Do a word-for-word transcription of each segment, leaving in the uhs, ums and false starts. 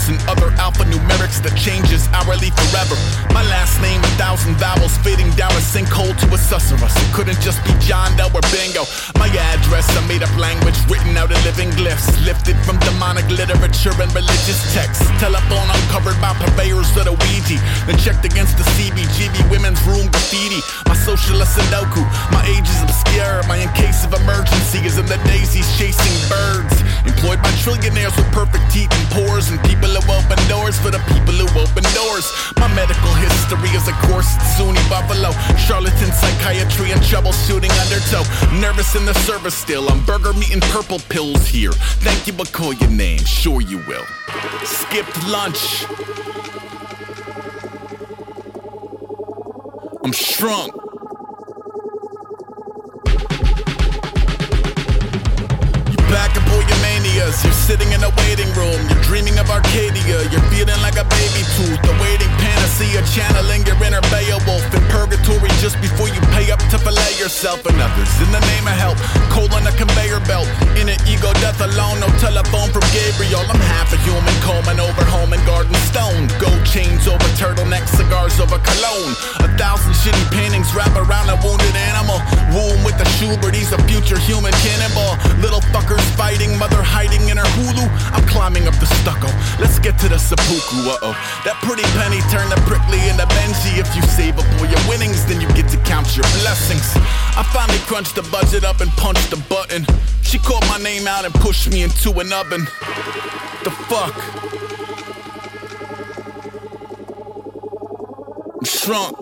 letters and other alphanumerics that changes hourly forever. My last name, a thousand vowels fading down a sinkhole to a susurrus. It couldn't just be John Doe or Bingo. My address, a made-up language written out in living glyphs, lifted from demonic literature and religious texts. Telephone uncovered by purveyors of the Ouija, then checked against the C B G B women's room graffiti. My socialist Sudoku, my age is obscure. My in case of emergency is in the daisies chasing birds. Employed by trillionaires with perfect teeth and pores, and people who open doors for the people who open doors. My medical history is a course at SUNY Buffalo. Charlatan psychiatry and troubleshooting undertow. Nervous in the service still. I'm burger meat and purple pills here. Thank you, but call your name. Sure you will. Skipped lunch. I'm shrunk. Back up all your manias. You're sitting in a waiting room. You're dreaming of Arcadia. You're feeling like a baby tooth. Awaiting panacea, channeling your inner Beowulf in purgatory just before you pay up to fillet yourself and others. In the name of help, colon a conveyor belt. Inner ego, death alone. No telephone from Gabriel. I'm half a human, combing over home and garden stone. Gold chains over turtlenecks, cigars over cologne. A thousand shitty paintings wrap around a wounded animal. Womb with the Schubert, he's a future human cannonball. Little fuckers fighting, mother hiding in her Hulu. I'm climbing up the stucco. Let's get to the seppuku. Uh-oh. That pretty penny turned the prickly into Benji. If you save up all your winnings, then you get to count your blessings. I finally crunched the budget up and punched the button. She called my name out and pushed me into an oven. The fuck? I'm shrunk.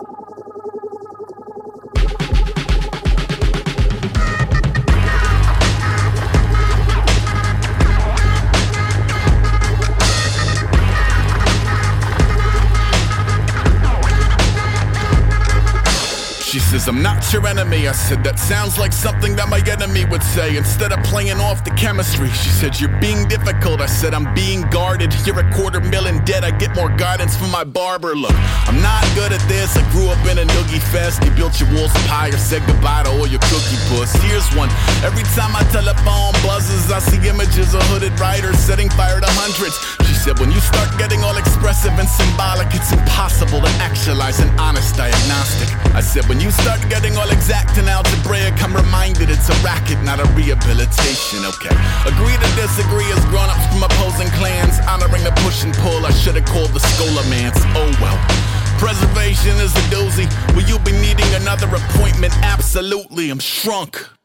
She says, I'm not your enemy. I said, that sounds like something that my enemy would say. Instead of playing off the chemistry, she said, you're being difficult. I said, I'm being guarded. You're a quarter million dead. I get more guidance from my barber. Look, I'm not good at this. I grew up in a noogie fest. You built your walls of pie or said goodbye to all your cookie puss. Here's one. Every time my telephone buzzes, I see images of hooded riders setting fire to hundreds. She said, when you start getting all expressive and symbolic, it's impossible to actualize an honest diagnostic. I said, when you start getting all exact and algebraic, I'm reminded it's a racket, not a rehabilitation, okay? Agree to disagree as grown-ups from opposing clans, honoring the push and pull. I should've called the Scholamance, oh well. Preservation is a doozy. Will you be needing another appointment? Absolutely, I'm shrunk.